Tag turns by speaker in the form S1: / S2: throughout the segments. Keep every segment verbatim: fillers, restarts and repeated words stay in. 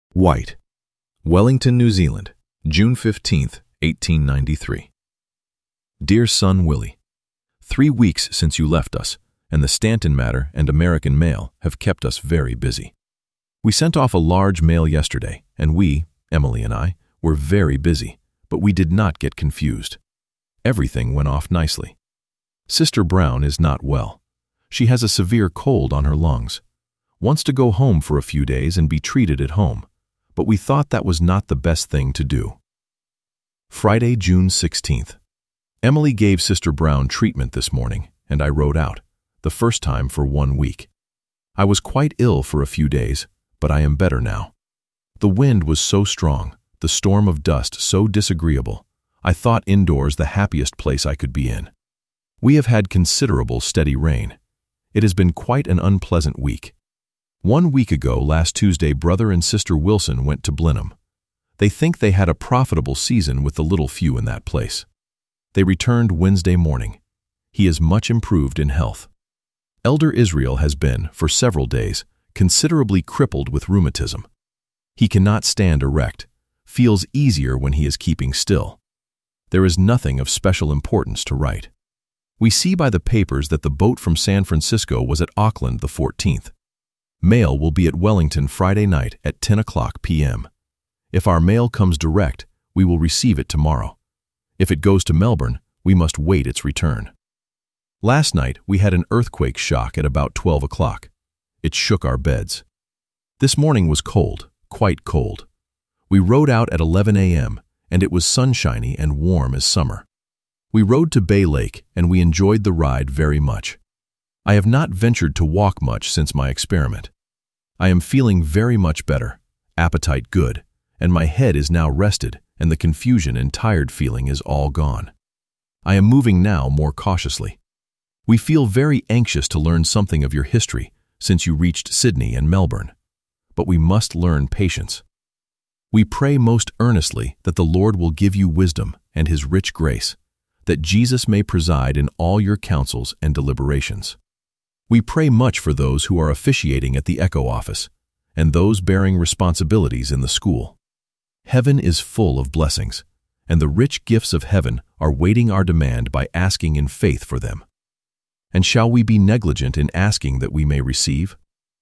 S1: White, Wellington, New Zealand, June fifteenth, eighteen ninety-three. Dear son Willie, Three weeks since you left us, and the Stanton matter and American mail have kept us very busy. We sent off a large mail yesterday, and we, Emily and I, were very busy, but we did not get confused. Everything went off nicely. Sister Brown is not well. She has a severe cold on her lungs. Wants to go home for a few days and be treated at home, but we thought that was not the best thing to do. Friday, June sixteenth. Emily gave Sister Brown treatment this morning, and I rode out, the first time for one week. I was quite ill for a few days, but I am better now. The wind was so strong, the storm of dust so disagreeable, I thought indoors the happiest place I could be in. We have had considerable steady rain. It has been quite an unpleasant week. One week ago, last Tuesday, Brother and Sister Wilson went to Blenheim. They think they had a profitable season with the little few in that place. They returned Wednesday morning. He is much improved in health. Elder Israel has been, for several days, considerably crippled with rheumatism. He cannot stand erect, feels easier when he is keeping still. There is nothing of special importance to write. We see by the papers that the boat from San Francisco was at Auckland the fourteenth. Mail will be at Wellington Friday night at ten o'clock p m If our mail comes direct, we will receive it tomorrow. If it goes to Melbourne, we must wait its return. Last night, we had an earthquake shock at about twelve o'clock. It shook our beds. This morning was cold, quite cold. We rode out at eleven a m, and it was sunshiny and warm as summer. We rode to Bay Lake, and we enjoyed the ride very much. I have not ventured to walk much since my experiment. I am feeling very much better, appetite good, and my head is now rested, and the confusion and tired feeling is all gone. I am moving now more cautiously. We feel very anxious to learn something of your history since you reached Sydney and Melbourne, but we must learn patience. We pray most earnestly that the Lord will give you wisdom and His rich grace, that Jesus may preside in all your counsels and deliberations. We pray much for those who are officiating at the Echo office and those bearing responsibilities in the school. Heaven is full of blessings, and the rich gifts of heaven are waiting our demand by asking in faith for them. And shall we be negligent in asking that we may receive?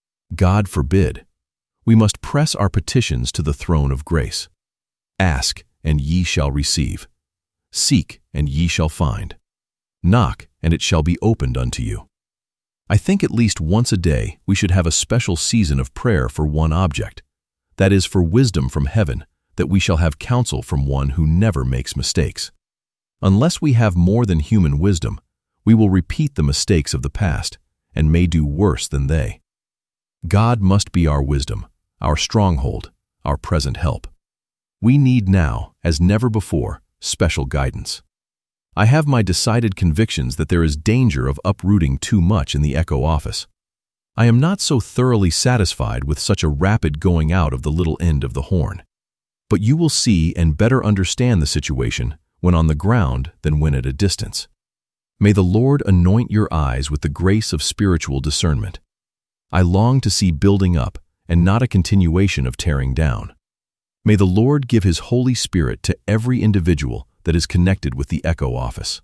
S1: God forbid. We must press our petitions to the throne of grace. Ask, and ye shall receive. Seek, and ye shall find. Knock, and it shall be opened unto you. I think at least once a day we should have a special season of prayer for one object, that is, for wisdom from heaven, that we shall have counsel from one who never makes mistakes. Unless we have more than human wisdom, we will repeat the mistakes of the past and may do worse than they. God must be our wisdom, our stronghold, our present help. We need now, as never before, special guidance. I have my decided convictions that there is danger of uprooting too much in the Echo office. I am not so thoroughly satisfied with such a rapid going out of the little end of the horn. But you will see and better understand the situation when on the ground than when at a distance. May the Lord anoint your eyes with the grace of spiritual discernment. I long to see building up and not a continuation of tearing down. May the Lord give His Holy Spirit to every individual that is connected with the Echo office.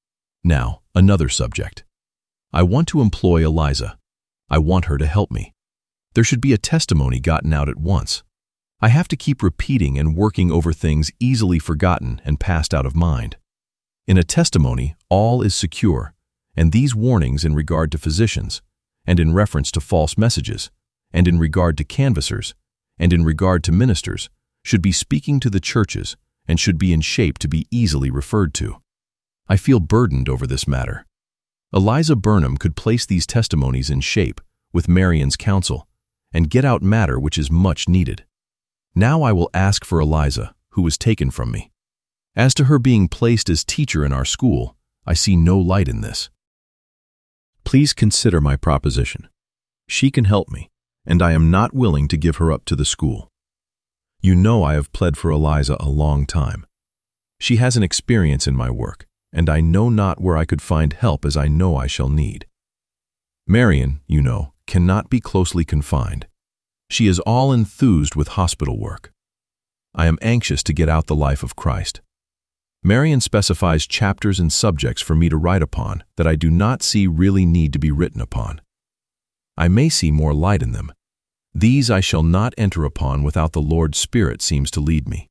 S1: Now, another subject. I want to employ Eliza. I want her to help me. There should be a testimony gotten out at once. I have to keep repeating and working over things easily forgotten and passed out of mind. In a testimony, all is secure, and these warnings in regard to physicians, and in reference to false messages, and in regard to canvassers, and in regard to ministers, should be speaking to the churches and should be in shape to be easily referred to. I feel burdened over this matter. Eliza Burnham could place these testimonies in shape with Marion's counsel and get out matter which is much needed. Now I will ask for Eliza, who was taken from me. As to her being placed as teacher in our school, I see no light in this. Please consider my proposition. She can help me, and I am not willing to give her up to the school. You know I have pled for Eliza a long time. She has an experience in my work, and I know not where I could find help as I know I shall need. Marion, you know, cannot be closely confined. She is all enthused with hospital work. I am anxious to get out the life of Christ. Marion specifies chapters and subjects for me to write upon that I do not see really need to be written upon. I may see more light in them. These I shall not enter upon without the Lord's Spirit seems to lead me.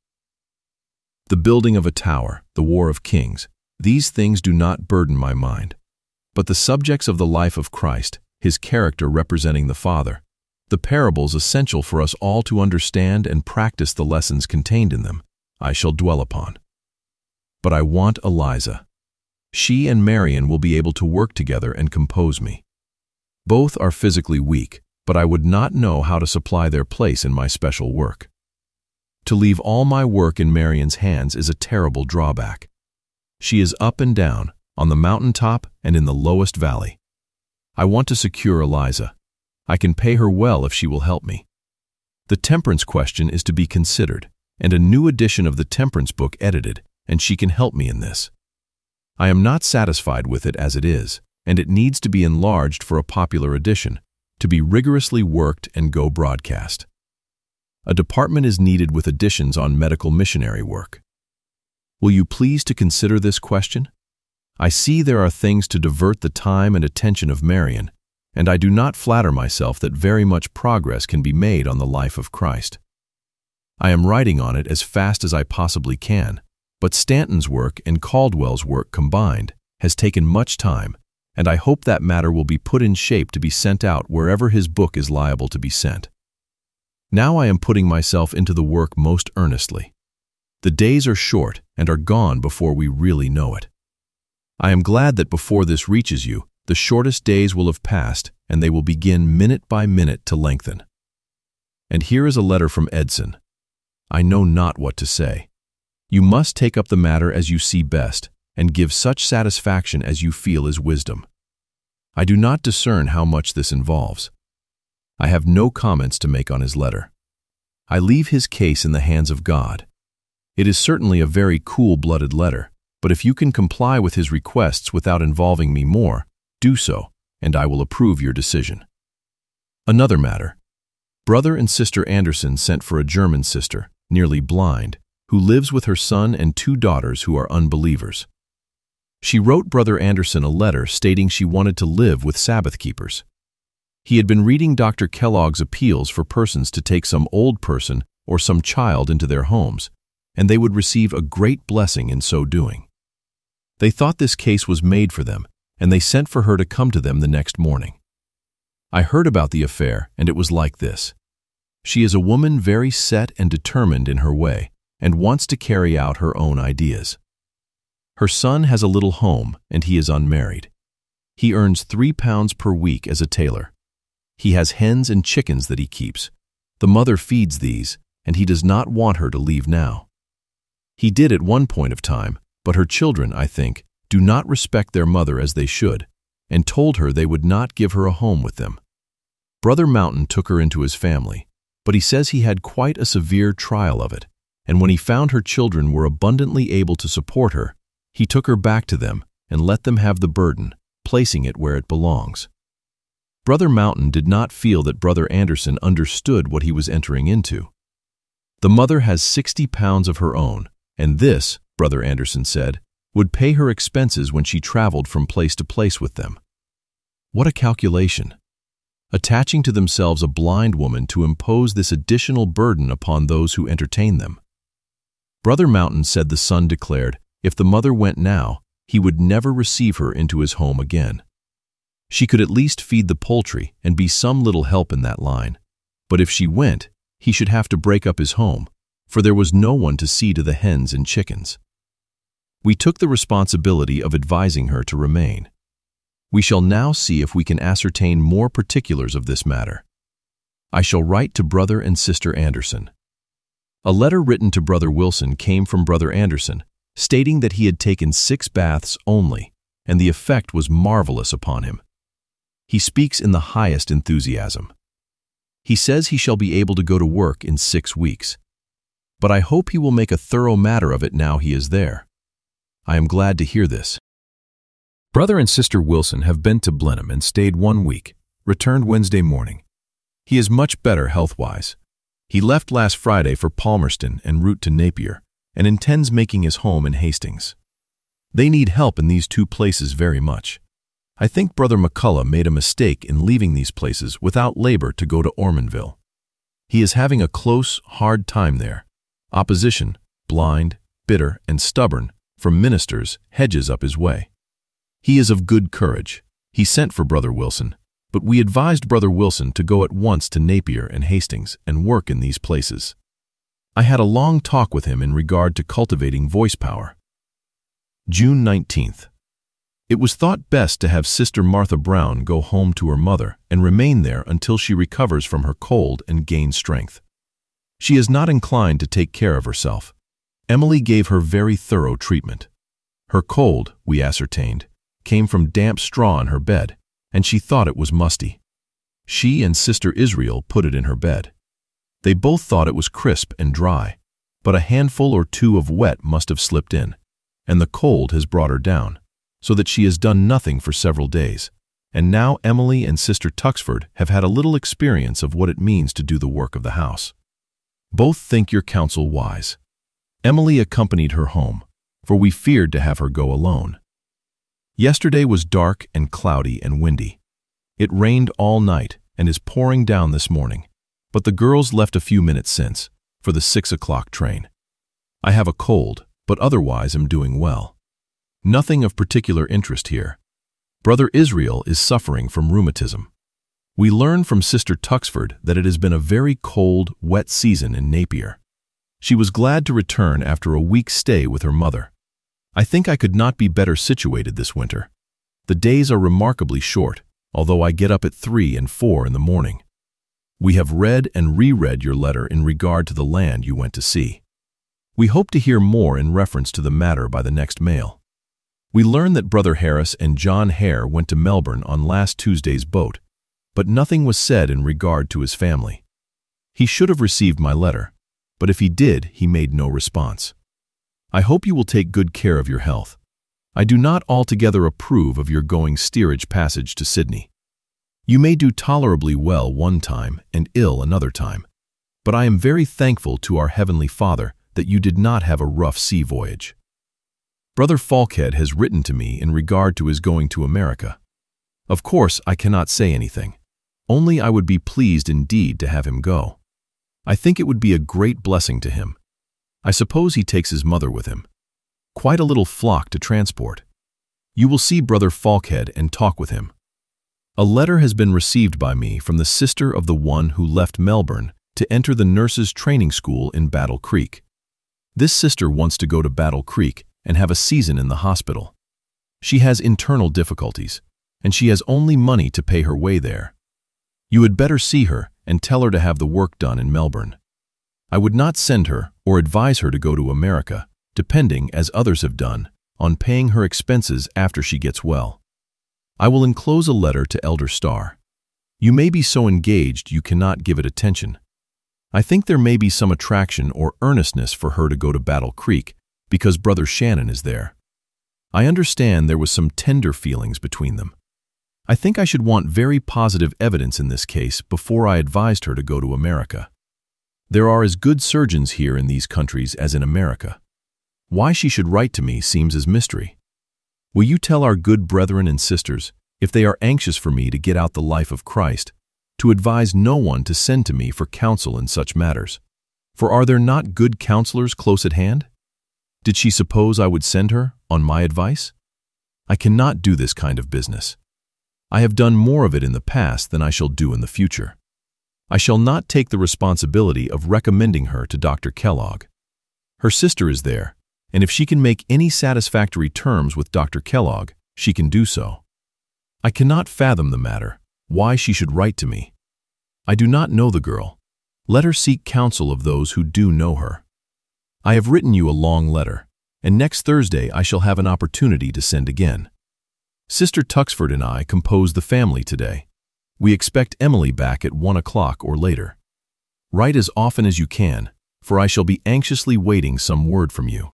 S1: The building of a tower, the war of kings, these things do not burden my mind. But the subjects of the life of Christ, his character representing the Father, the parables essential for us all to understand and practice the lessons contained in them, I shall dwell upon. But I want Eliza. She and Marion will be able to work together and compose me. Both are physically weak, but I would not know how to supply their place in my special work. To leave all my work in Marion's hands is a terrible drawback. She is up and down, on the mountaintop and in the lowest valley. I want to secure Eliza. I can pay her well if she will help me. The temperance question is to be considered, and a new edition of the temperance book edited, and she can help me in this. I am not satisfied with it as it is, and it needs to be enlarged for a popular edition, to be rigorously worked and go broadcast. A department is needed with editions on medical missionary work. Will you please to consider this question? I see there are things to divert the time and attention of Marion, and I do not flatter myself that very much progress can be made on the life of Christ. I am writing on it as fast as I possibly can, but Stanton's work and Caldwell's work combined has taken much time, and I hope that matter will be put in shape to be sent out wherever his book is liable to be sent. Now I am putting myself into the work most earnestly. The days are short and are gone before we really know it. I am glad that before this reaches you, the shortest days will have passed and they will begin minute by minute to lengthen. And here is a letter from Edson. I know not what to say. You must take up the matter as you see best and give such satisfaction as you feel is wisdom. I do not discern how much this involves. I have no comments to make on his letter. I leave his case in the hands of God. It is certainly a very cool-blooded letter, but if you can comply with his requests without involving me more, do so, and I will approve your decision. Another matter. Brother and Sister Anderson sent for a German sister, nearly blind, who lives with her son and two daughters who are unbelievers. She wrote Brother Anderson a letter stating she wanted to live with Sabbath keepers. He had been reading Doctor Kellogg's appeals for persons to take some old person or some child into their homes, and they would receive a great blessing in so doing. They thought this case was made for them, and they sent for her to come to them the next morning. I heard about the affair, and it was like this. She is a woman very set and determined in her way, and wants to carry out her own ideas. Her son has a little home, and he is unmarried. He earns three pounds per week as a tailor. He has hens and chickens that he keeps. The mother feeds these, and he does not want her to leave now. He did at one point of time, but her children, I think, do not respect their mother as they should, and told her they would not give her a home with them. Brother Mountain took her into his family, but he says he had quite a severe trial of it, and when he found her children were abundantly able to support her, he took her back to them and let them have the burden, placing it where it belongs. Brother Mountain did not feel that Brother Anderson understood what he was entering into. The mother has sixty pounds of her own, and this, Brother Anderson said, would pay her expenses when she traveled from place to place with them. What a calculation! Attaching to themselves a blind woman to impose this additional burden upon those who entertain them. Brother Mountain said the son declared, if the mother went now, he would never receive her into his home again. She could at least feed the poultry and be some little help in that line, but if she went, he should have to break up his home, for there was no one to see to the hens and chickens. We took the responsibility of advising her to remain. We shall now see if we can ascertain more particulars of this matter. I shall write to Brother and Sister Anderson. A letter written to Brother Wilson came from Brother Anderson, stating that he had taken six baths only, and the effect was marvelous upon him. He speaks in the highest enthusiasm. He says he shall be able to go to work in six weeks. But I hope he will make a thorough matter of it now he is there. I am glad to hear this. Brother and Sister Wilson have been to Blenheim and stayed one week, returned Wednesday morning. He is much better health-wise. He left last Friday for Palmerston en route to Napier and intends making his home in Hastings. They need help in these two places very much. I think Brother McCullough made a mistake in leaving these places without labor to go to Ormonville. He is having a close, hard time there. Opposition, blind, bitter, and stubborn, from ministers hedges up his way. He is of good courage. He sent for Brother Wilson, but we advised Brother Wilson to go at once to Napier and Hastings and work in these places. I had a long talk with him in regard to cultivating voice power. June nineteenth. It was thought best to have Sister Martha Brown go home to her mother and remain there until she recovers from her cold and gains strength. She is not inclined to take care of herself. Emily gave her very thorough treatment. Her cold, we ascertained, came from damp straw in her bed, and she thought it was musty. She and Sister Israel put it in her bed. They both thought it was crisp and dry, but a handful or two of wet must have slipped in, and the cold has brought her down, so that she has done nothing for several days, and now Emily and Sister Tuxford have had a little experience of what it means to do the work of the house. Both think your counsel wise. Emily accompanied her home, for we feared to have her go alone. Yesterday was dark and cloudy and windy. It rained all night and is pouring down this morning, but the girls left a few minutes since, for the six o'clock train. I have a cold, but otherwise am doing well. Nothing of particular interest here. Brother Israel is suffering from rheumatism. We learn from Sister Tuxford that it has been a very cold, wet season in Napier. She was glad to return after a week's stay with her mother. I think I could not be better situated this winter. The days are remarkably short, although I get up at three and four in the morning. We have read and reread your letter in regard to the land you went to see. We hope to hear more in reference to the matter by the next mail. We learn that Brother Harris and John Hare went to Melbourne on last Tuesday's boat, but nothing was said in regard to his family. He should have received my letter, but if he did, he made no response. I hope you will take good care of your health. I do not altogether approve of your going steerage passage to Sydney. You may do tolerably well one time and ill another time, but I am very thankful to our Heavenly Father that you did not have a rough sea voyage. Brother Falkhead has written to me in regard to his going to America. Of course, I cannot say anything. Only I would be pleased indeed to have him go. I think it would be a great blessing to him. I suppose he takes his mother with him. Quite a little flock to transport. You will see Brother Falkhead and talk with him. A letter has been received by me from the sister of the one who left Melbourne to enter the nurses' training school in Battle Creek. This sister wants to go to Battle Creek and have a season in the hospital. She has internal difficulties, and she has only money to pay her way there. You had better see her and tell her to have the work done in Melbourne. I would not send her or advise her to go to America, depending, as others have done, on paying her expenses after she gets well. I will enclose a letter to Elder Starr. You may be so engaged you cannot give it attention. I think there may be some attraction or earnestness for her to go to Battle Creek, because Brother Shannon is there. I understand there was some tender feelings between them. I think I should want very positive evidence in this case before I advised her to go to America. There are as good surgeons here in these countries as in America. Why she should write to me seems as mystery. Will you tell our good brethren and sisters, if they are anxious for me to get out the life of Christ, to advise no one to send to me for counsel in such matters? For are there not good counselors close at hand? Did she suppose I would send her, on my advice? I cannot do this kind of business. I have done more of it in the past than I shall do in the future. I shall not take the responsibility of recommending her to Doctor Kellogg. Her sister is there, and if she can make any satisfactory terms with Doctor Kellogg, she can do so. I cannot fathom the matter, why she should write to me. I do not know the girl. Let her seek counsel of those who do know her. I have written you a long letter, and next Thursday I shall have an opportunity to send again. Sister Tuxford and I compose the family today. We expect Emily back at one o'clock or later. Write as often as you can, for I shall be anxiously waiting some word from you.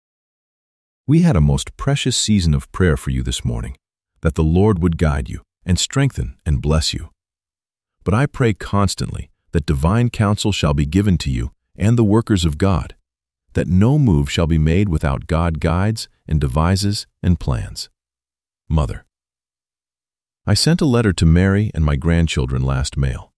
S1: We had a most precious season of prayer for you this morning, that the Lord would guide you and strengthen and bless you. But I pray constantly that divine counsel shall be given to you and the workers of God, that no move shall be made without God guides and devises and plans. Mother. I sent a letter to Mary and my grandchildren last mail.